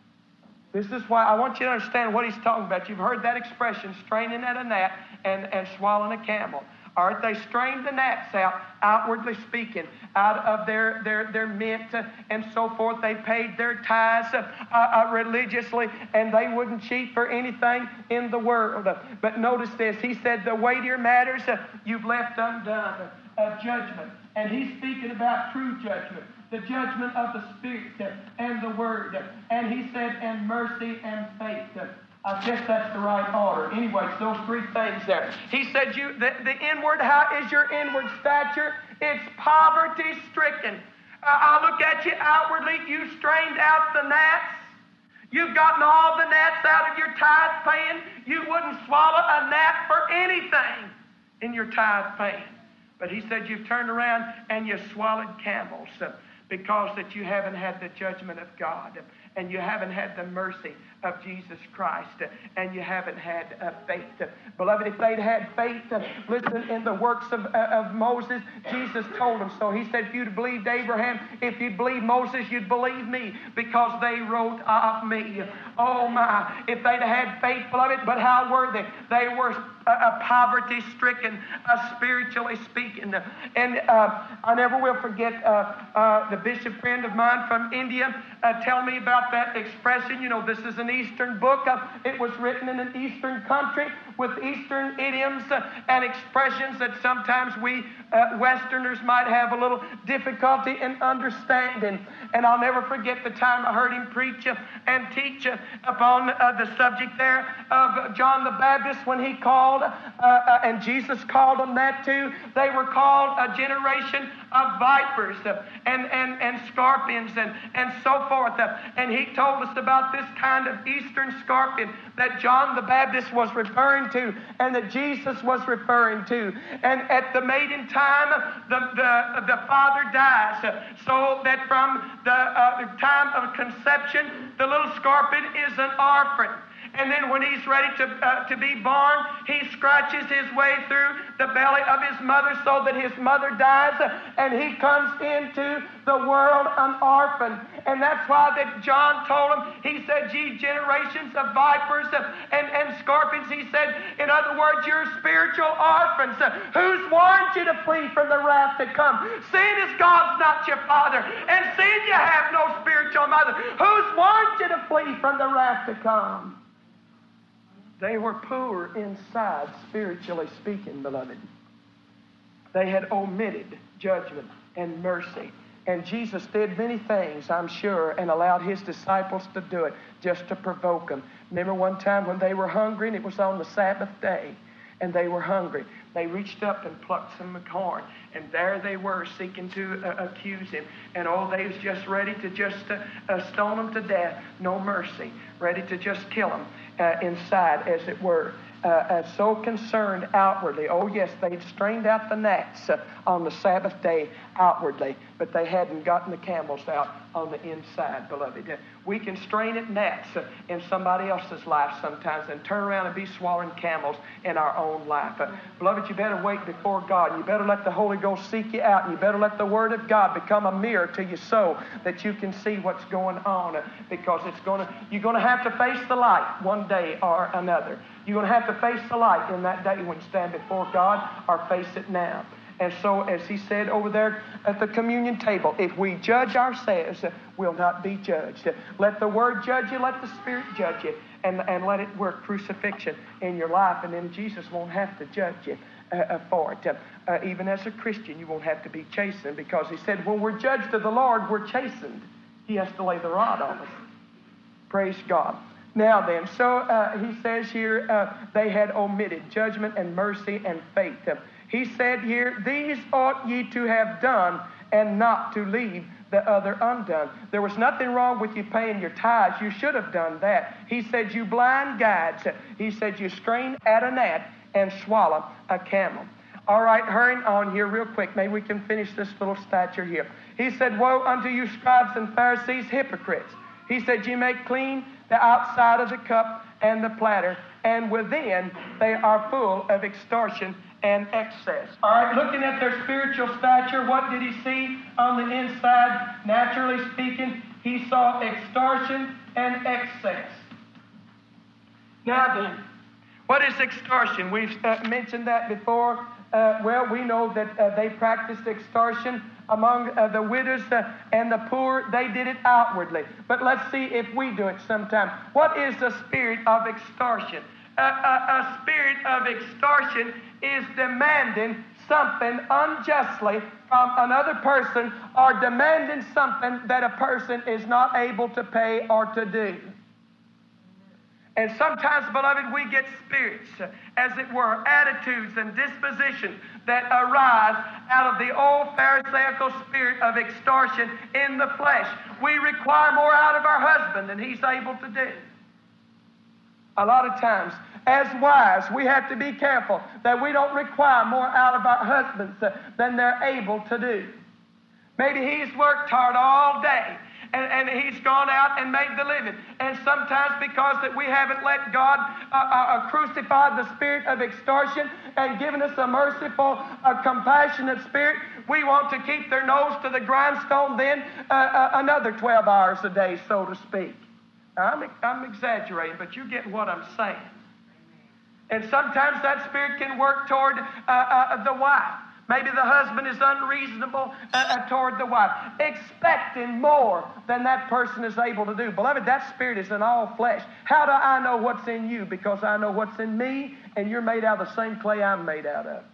This is why I want you to understand what he's talking about. You've heard that expression, straining at a gnat and, and swallowing a camel. All right, they strained the gnats out, outwardly speaking, out of their, their, their mint uh, and so forth. They paid their tithes uh, uh, religiously, and they wouldn't cheat for anything in the world. Uh, but notice this. He said, the weightier matters uh, you've left undone, uh, judgment. And he's speaking about true judgment, the judgment of the Spirit uh, and the Word. Uh, and he said, and mercy and faith. Uh, I guess that's the right order. Anyway, it's those three things there. He said, "You the, the inward, how is your inward stature? It's poverty-stricken." Uh, I look at you outwardly. You strained out the gnats. You've gotten all the gnats out of your tithe paying. You wouldn't swallow a gnat for anything in your tithe paying. But he said you've turned around and you swallowed camels uh, because that you haven't had the judgment of God. And you haven't had the mercy of Jesus Christ, and you haven't had uh, faith. Beloved, if they'd had faith, uh, listen, in the works of, uh, of Moses, Jesus told them so. He said, if you'd believed Abraham, if you'd believed Moses, you'd believe me, because they wrote of me. Oh my, if they'd had faith, beloved, but how were they? They were uh, uh, poverty-stricken, uh, spiritually speaking. And uh, I never will forget uh, uh, the bishop friend of mine from India uh, tell me about that expression. You know, this is an Eastern book. Uh, it was written in an Eastern country with Eastern idioms uh, and expressions that sometimes we uh, Westerners might have a little difficulty in understanding. And I'll never forget the time I heard him preach uh, and teach uh, upon uh, the subject there of John the Baptist when he called, uh, uh, and Jesus called them that too. They were called a generation of vipers uh, and, and, and scorpions and, and so forth. Uh, and he told us about this kind of Eastern scorpion that John the Baptist was referring to and that Jesus was referring to. And at the maiden time, the, the, the father dies, so that from the uh, time of conception, the little scorpion is an orphan. And then when he's ready to, uh, to be born, he scratches his way through the belly of his mother so that his mother dies, and he comes into the world an orphan. And that's why that John told him, he said, ye generations of vipers and, and scorpions. He said, in other words, you're spiritual orphans. Who's warned you to flee from the wrath to come? Seeing as God's not your father, and seeing you have no spiritual mother, who's warned you to flee from the wrath to come? They were poor inside, spiritually speaking, beloved. They had omitted judgment and mercy And Jesus did many things, I'm sure, and allowed his disciples to do it just to provoke them. Remember one time when they were hungry, and it was on the Sabbath day, and they were hungry. They reached up and plucked some corn, and there they were seeking to uh, accuse him. And oh, they was just ready to just uh, uh, stone him to death. No mercy. Ready to just kill him uh, inside, as it were. Uh, uh, so concerned outwardly. Oh, yes, they'd strained out the gnats uh, on the Sabbath day outwardly, but they hadn't gotten the camels out on the inside, beloved. Uh, we can strain at gnats uh, in somebody else's life sometimes and turn around and be swallowing camels in our own life. Uh, beloved, you better wait before God. You better let the Holy Ghost seek you out, and you better let the Word of God become a mirror to your soul that you can see what's going on, uh, because it's going to, you're going to have to face the light one day or another. You're going to have to face the light in that day when you stand before God, or face it now. And so, as he said over there at the communion table, if we judge ourselves, we'll not be judged. Let the Word judge you, let the Spirit judge you, and, and let it work crucifixion in your life, and then Jesus won't have to judge you uh, for it. Uh, uh, even as a Christian, you won't have to be chastened, because he said, when we're judged of the Lord, we're chastened. He has to lay the rod on us. Praise God. Now then, so uh, he says here, uh, they had omitted judgment and mercy and faith. Uh, he said here, these ought ye to have done, and not to leave the other undone. There was nothing wrong with you paying your tithes. You should have done that. He said, you blind guides. He said, you strain at a gnat and swallow a camel. All right, hurrying on here real quick. Maybe we can finish this little stature here. He said, woe unto you, scribes and Pharisees, hypocrites. He said, you make clean the outside of the cup and the platter, and within they are full of extortion and excess. All right, looking at their spiritual stature, what did he see on the inside? Naturally speaking, he saw extortion and excess. Now then, what is extortion? We've uh, mentioned that before. Uh, well, we know that uh, they practiced extortion among uh, the widows uh, and the poor. They did it outwardly. But let's see if we do it sometime. What is the spirit of extortion? Uh, a, a spirit of extortion is demanding something unjustly from another person, or demanding something that a person is not able to pay or to do. And sometimes, beloved, we get spirits, as it were, attitudes and dispositions that arise out of the old Pharisaical spirit of extortion in the flesh. We require more out of our husband than he's able to do. A lot of times, as wives, we have to be careful that we don't require more out of our husbands than they're able to do. Maybe he's worked hard all day, and, and he's gone out and made the living. And sometimes, because that we haven't let God uh, uh, crucify the spirit of extortion and given us a merciful, uh, compassionate spirit, we want to keep their nose to the grindstone then uh, uh, another twelve hours a day, so to speak. Now, I'm, I'm exaggerating, but you get what I'm saying. And sometimes that spirit can work toward uh, uh, the wife. Maybe the husband is unreasonable uh, uh, toward the wife, expecting more than that person is able to do. Beloved, that spirit is in all flesh. How do I know what's in you? Because I know what's in me, and you're made out of the same clay I'm made out of.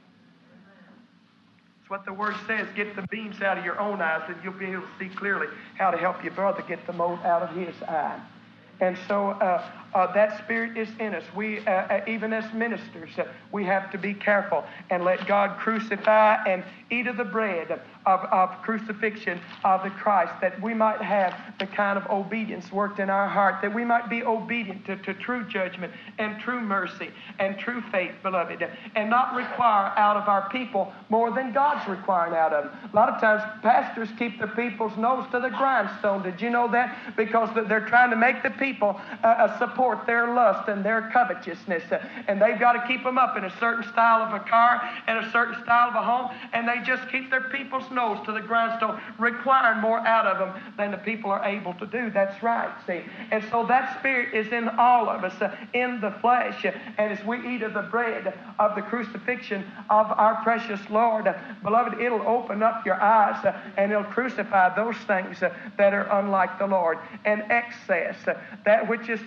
It's what the Word says. Get the beams out of your own eyes, and you'll be able to see clearly how to help your brother get the mote out of his eye. And so uh, uh, that spirit is in us. We, uh, uh, even as ministers, uh, we have to be careful and let God crucify and eat of the bread of, of crucifixion of the Christ, that we might have the kind of obedience worked in our heart, that we might be obedient to, to true judgment and true mercy and true faith, beloved, and not require out of our people more than God's requiring out of them. A lot of times pastors keep their people's nose to the grindstone. Did you know that? Because they're trying to make the people uh, uh, support their lust and their covetousness, uh, and they've got to keep them up in a certain style of a car and a certain style of a home, and they just keep their people's nose to the grindstone, requiring more out of them than the people are able to do. That's right, see. And so that spirit is in all of us, uh, in the flesh. And as we eat of the bread of the crucifixion of our precious Lord, uh, beloved, it'll open up your eyes uh, and it'll crucify those things uh, that are unlike the Lord. And excess, uh, that which is the perfect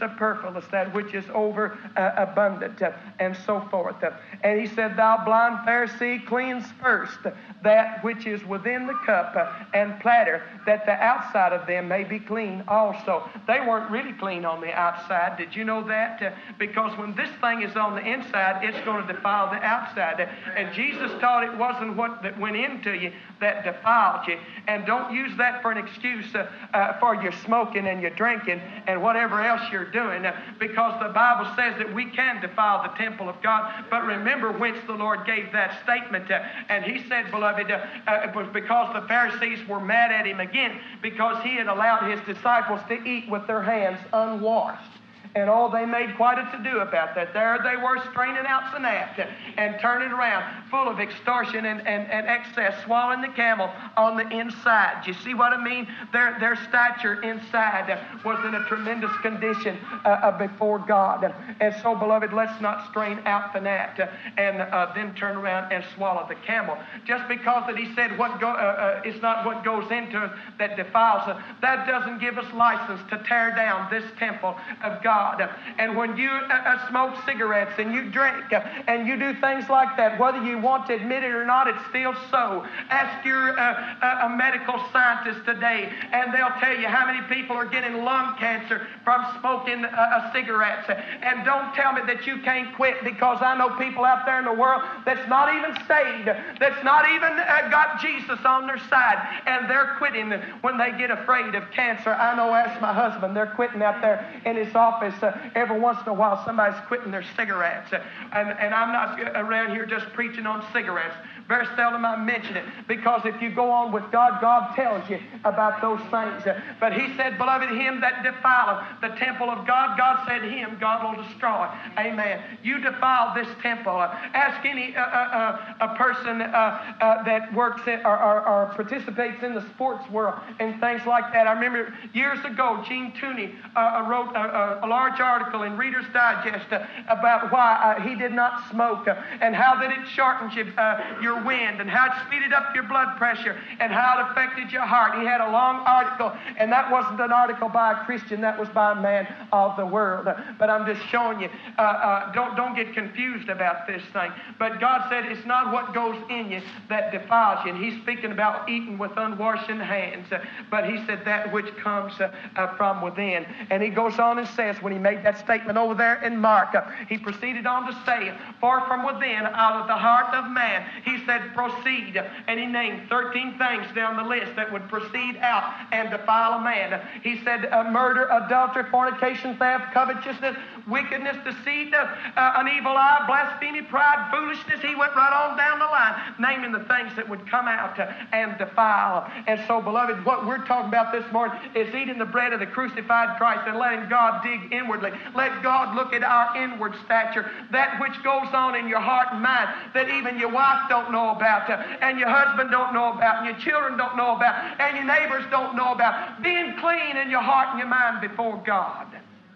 bountiful is that which is over uh, abundant, uh, and so forth. Uh, and he said, thou blind Pharisee, cleanse first that which is within the cup uh, and platter, that the outside of them may be clean also. They weren't really clean on the outside. Did you know that? Uh, because when this thing is on the inside, it's going to defile the outside. Uh, and Jesus taught it wasn't what that went into you that defiled you. And don't use that for an excuse uh, uh, for your smoking and your drinking and whatever else you're doing, uh, because the Bible says that we can defile the temple of God. But remember whence the Lord gave that statement. Uh, and he said, beloved, uh, uh, it was because the Pharisees were mad at him again because he had allowed his disciples to eat with their hands unwashed. And oh, they made quite a to-do about that. There they were straining out the gnat and turning around, full of extortion and, and, and excess, swallowing the camel on the inside. Do you see what I mean? Their, their stature inside was in a tremendous condition uh, before God. And so, beloved, let's not strain out the gnat and uh, then turn around and swallow the camel. Just because that he said what go, uh, uh, it's not what goes into us that defiles us, that doesn't give us license to tear down this temple of God. And when you uh, uh, smoke cigarettes and you drink uh, and you do things like that, whether you want to admit it or not, it's still so. Ask your uh, uh, a medical scientist today, and they'll tell you how many people are getting lung cancer from smoking uh, uh, cigarettes. And don't tell me that you can't quit, because I know people out there in the world that's not even saved, that's not even uh, got Jesus on their side, and they're quitting when they get afraid of cancer. I know, ask my husband, they're quitting out there in his office. Uh, every once in a while, somebody's quitting their cigarettes. Uh, and, and I'm not around here just preaching on cigarettes. Very seldom I mention it, because if you go on with God, God tells you about those things. Uh, but he said, beloved, him that defileth the temple of God, God said him God will destroy. Amen. You defile this temple. Uh, ask any uh, uh, uh, a person uh, uh, that works in, or, or, or participates in the sports world and things like that. I remember years ago, Gene Tooney uh, wrote a, a, a large article in Reader's Digest uh, about why uh, he did not smoke uh, and how that it shortens you, uh, your wind, and how it speeded up your blood pressure, and how it affected your heart. He had a long article, and that wasn't an article by a Christian, that was by a man of the world. But I'm just showing you, uh, uh, don't, don't get confused about this thing. But God said it's not what goes in you that defiles you. And he's speaking about eating with unwashed hands. Uh, but he said that which comes uh, uh, from within. And he goes on and says, when he made that statement over there in Mark, uh, he proceeded on to say, for from within, out of the heart of man, he said, proceed. And he named thirteen things down the list that would proceed out and defile a man. He said uh, murder, adultery, fornication, theft, covetousness, wickedness, deceit, uh, uh, an evil eye, blasphemy, pride, foolishness. He went right on down the line, naming the things that would come out uh, and defile. And so, beloved, what we're talking about this morning is eating the bread of the crucified Christ and letting God dig inwardly. Let God look at our inward stature, that which goes on in your heart and mind that even your wife don't know about, uh, and your husband don't know about, and your children don't know about, and your neighbors don't know about. Being clean in your heart and your mind before God.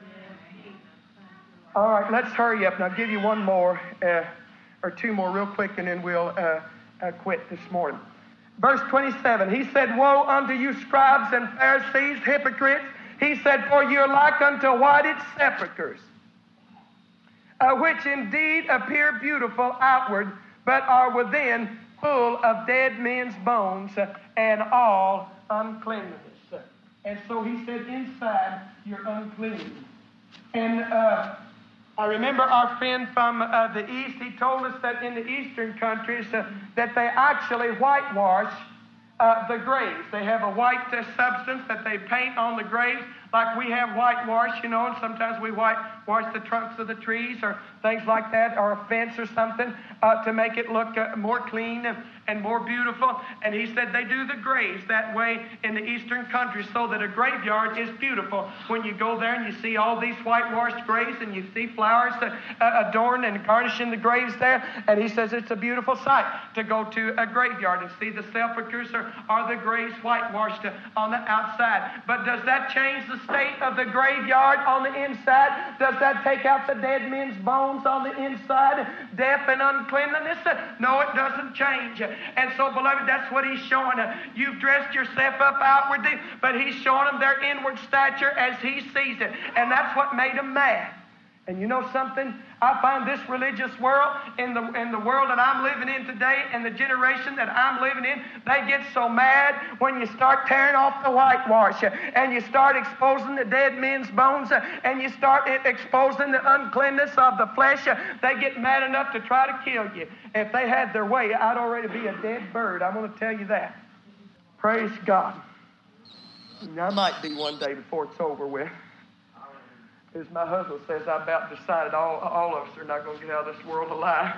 All right, let's hurry up, and I'll give you one more, uh, or two more real quick, and then we'll uh, uh, quit this morning. Verse twenty-seven, he said, woe unto you, scribes and Pharisees, hypocrites. He said, for you are like unto whited sepulchres, uh, which indeed appear beautiful outward, but are within full of dead men's bones uh, and all uncleanness. And so he said, inside you're unclean. And uh, I remember our friend from uh, the East, he told us that in the Eastern countries uh, that they actually whitewash uh, the graves. They have a white uh, substance that they paint on the graves, like we have whitewash, you know, and sometimes we whitewash the trunks of the trees or things like that, or a fence or something uh, to make it look uh, more clean and, and more beautiful. And he said they do the graves that way in the Eastern countries, so that a graveyard is beautiful. When you go there and you see all these whitewashed graves and you see flowers uh, uh, adorned and garnishing the graves there, and he says it's a beautiful sight to go to a graveyard and see the sepulchres or, or the graves whitewashed uh, on the outside. But does that change the the state of the graveyard on the inside? Does that take out the dead men's bones on the inside? Death and uncleanliness? No, it doesn't change. And so, beloved, that's what he's showing. You've dressed yourself up outwardly, but he's showing them their inward stature as he sees it. And that's what made them mad. And you know something? I find this religious world, in the in the world that I'm living in today, and the generation that I'm living in, they get so mad when you start tearing off the whitewash, and you start exposing the dead men's bones, and you start exposing the uncleanness of the flesh. They get mad enough to try to kill you. If they had their way, I'd already be a dead bird. I'm going to tell you that. Praise God. And I might be one day before it's over with. As my husband says, I about decided all, all of us are not going to get out of this world alive.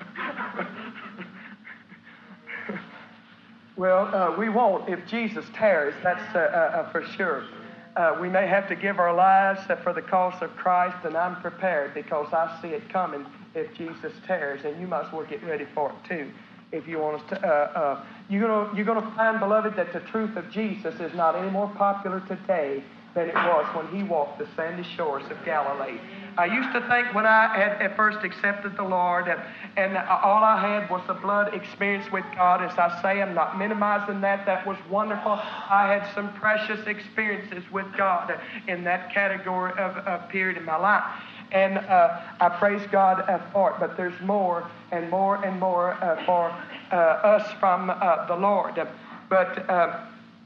Well, uh, we won't if Jesus tarries, that's uh, uh, for sure. Uh, we may have to give our lives uh, for the cause of Christ, and I'm prepared because I see it coming if Jesus tarries, and you might as well get ready for it too. If you want us to, uh, uh, you're going you're going to find, beloved, that the truth of Jesus is not any more popular today than it was when he walked the sandy shores of Galilee. I used to think when I had at first accepted the Lord, and, and all I had was a blood experience with God. As I say, I'm not minimizing that. That was wonderful. I had some precious experiences with God in that category of, of period in my life. And uh, I praise God uh, for it. But there's more and more and more uh, for uh, us from uh, the Lord. But uh,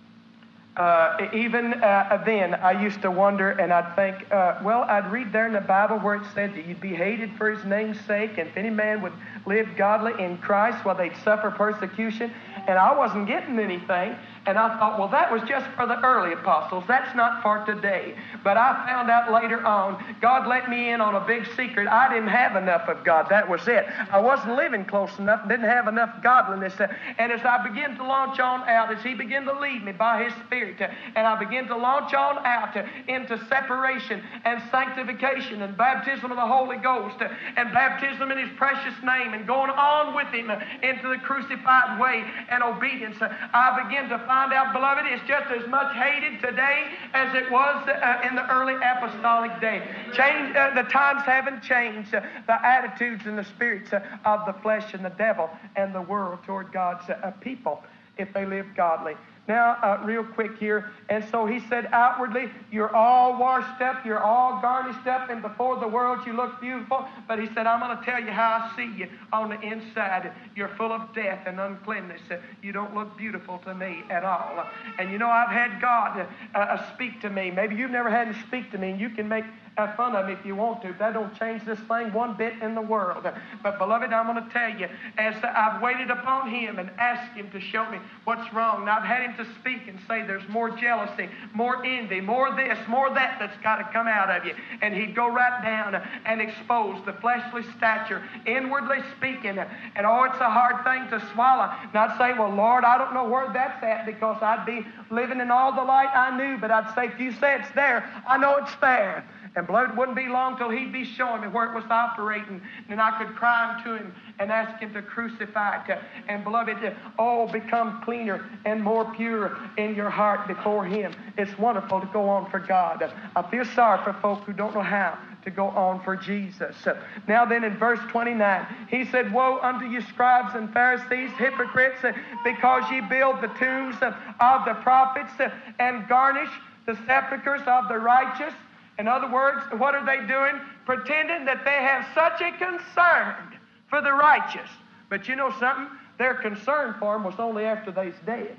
Uh, even uh, then, I used to wonder, and I'd think, uh, well, I'd read there in the Bible where it said that you'd be hated for his name's sake, and if any man would live godly in Christ, well, they'd suffer persecution. And I wasn't getting anything. And I thought, well, that was just for the early apostles. That's not for today. But I found out later on, God let me in on a big secret. I didn't have enough of God. That was it. I wasn't living close enough, didn't have enough godliness. And as I began to launch on out, as he began to lead me by his Spirit, and I began to launch on out into separation and sanctification and baptism of the Holy Ghost and baptism in his precious name and going on with him into the crucified way and obedience, I began to find out, beloved, it's just as much hated today as it was uh, in the early apostolic day. Change, uh, the times haven't changed. Uh, the attitudes and the spirits uh, of the flesh and the devil and the world toward God's uh, people, if they live godly. Now, uh, real quick here. And so he said, outwardly, you're all washed up, you're all garnished up, and before the world you look beautiful. But he said, I'm going to tell you how I see you on the inside. You're full of death and uncleanness. You don't look beautiful to me at all. And you know, I've had God uh, speak to me. Maybe you've never had him speak to me, and you can make have fun of me if you want to. That don't change this thing one bit in the world. But, beloved, I'm going to tell you, as I've waited upon him and asked him to show me what's wrong, and I've had him to speak and say there's more jealousy, more envy, more this, more that that's got to come out of you. And he'd go right down and expose the fleshly stature, inwardly speaking. And oh, it's a hard thing to swallow. And I'd say, well, Lord, I don't know where that's at, because I'd be living in all the light I knew. But I'd say, if you say it's there, I know it's there. And, beloved, it wouldn't be long till he'd be showing me where it was operating. And I could cry to him and ask him to crucify it. And, beloved, oh, become cleaner and more pure in your heart before him. It's wonderful to go on for God. I feel sorry for folk who don't know how to go on for Jesus. Now then, in verse twenty-nine, he said, woe unto you, scribes and Pharisees, hypocrites, because ye build the tombs of the prophets and garnish the sepulchres of the righteous. In other words, what are they doing? Pretending that they have such a concern for the righteous. But you know something? Their concern for them was only after they's dead.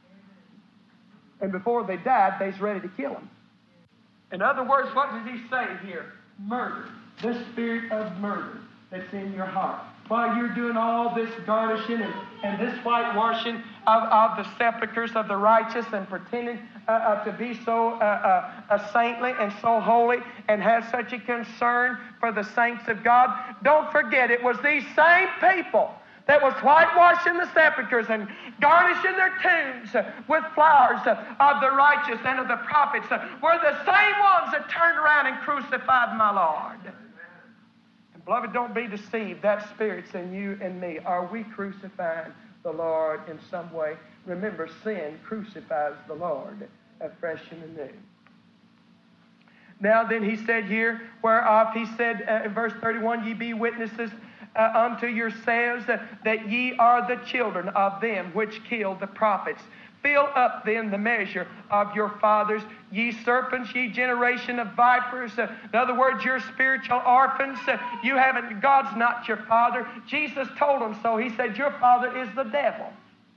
And before they died, they's ready to kill them. In other words, what does he say here? Murder. The spirit of murder that's in your heart. While you're doing all this garnishing and, and this whitewashing of, of the sepulchres of the righteous and pretending uh, uh, to be so uh, uh, saintly and so holy and have such a concern for the saints of God, don't forget it was these same people that was whitewashing the sepulchres and garnishing their tombs with flowers of the righteous and of the prophets were the same ones that turned around and crucified my Lord. Beloved, don't be deceived. That spirit's in you and me. Are we crucifying the Lord in some way? Remember, sin crucifies the Lord afresh and anew. Now then, he said here, whereof he said uh, in verse thirty-one, ye be witnesses uh, unto yourselves uh, that ye are the children of them which killed the prophets. Fill up then the measure of your fathers, ye serpents, ye generation of vipers. Uh, in other words, you're spiritual orphans. Uh, you haven't, God's not your father. Jesus told them so. He said, your father is the devil.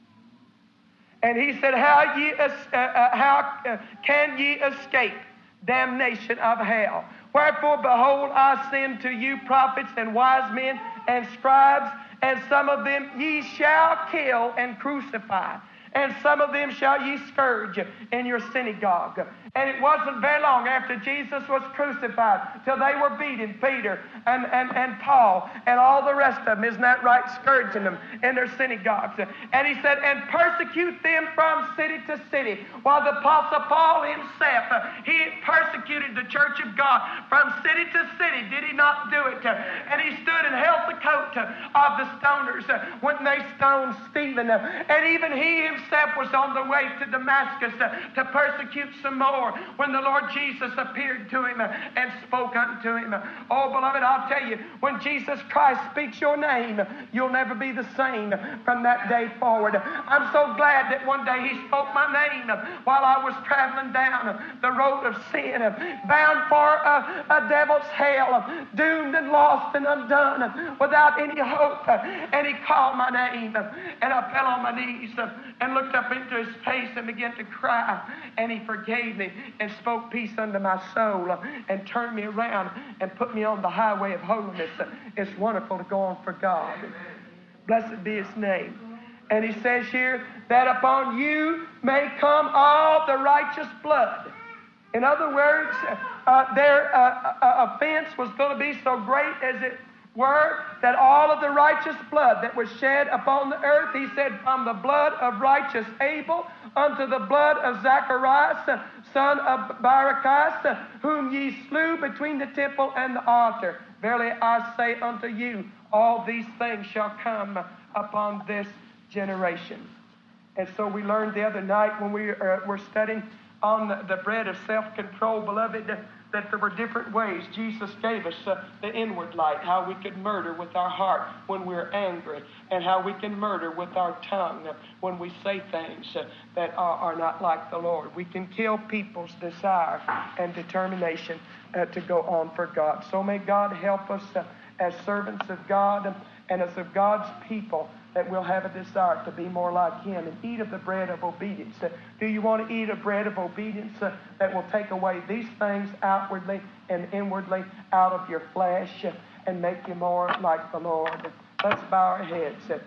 And he said, how, ye, uh, uh, how uh, can ye escape damnation of hell? Wherefore, behold, I send to you prophets and wise men and scribes, and some of them ye shall kill and crucify, and some of them shall ye scourge in your synagogue. And it wasn't very long after Jesus was crucified till they were beating Peter and, and, and Paul and all the rest of them, isn't that right, scourging them in their synagogues. And he said, and persecute them from city to city. While the Apostle Paul himself, uh, he persecuted the church of God from city to city. Did he not do it? Uh, and he stood and held the coat uh, of the stoners uh, when they stoned Stephen. Uh, and even he himself was on the way to Damascus uh, to persecute some more, when the Lord Jesus appeared to him and spoke unto him. Oh, beloved, I'll tell you, when Jesus Christ speaks your name, you'll never be the same from that day forward. I'm so glad that one day he spoke my name while I was traveling down the road of sin, bound for a, a devil's hell, doomed and lost and undone, without any hope. And he called my name, and I fell on my knees and looked up into his face and began to cry, and he forgave me and spoke peace unto my soul and turned me around and put me on the highway of holiness. It's wonderful to go on for God. Blessed be his name. And he says here that upon you may come all the righteous blood. In other words, uh, their uh, uh, offense was going to be so great as it were, that all of the righteous blood that was shed upon the earth, he said, from the blood of righteous Abel unto the blood of Zacharias, son of Barachias, whom ye slew between the temple and the altar. Verily I say unto you, all these things shall come upon this generation. And so we learned the other night when we uh, were studying on the, the bread of self-control, beloved, that there were different ways Jesus gave us uh, the inward light, how we could murder with our heart when we're angry, and how we can murder with our tongue uh, when we say things uh, that are, are not like the Lord. We can kill people's desire and determination uh, to go on for God. So may God help us uh, as servants of God and as of God's people, that we'll have a desire to be more like him and eat of the bread of obedience. Uh, do you want to eat a bread of obedience uh, that will take away these things outwardly and inwardly out of your flesh uh, and make you more like the Lord? Let's bow our heads. Uh,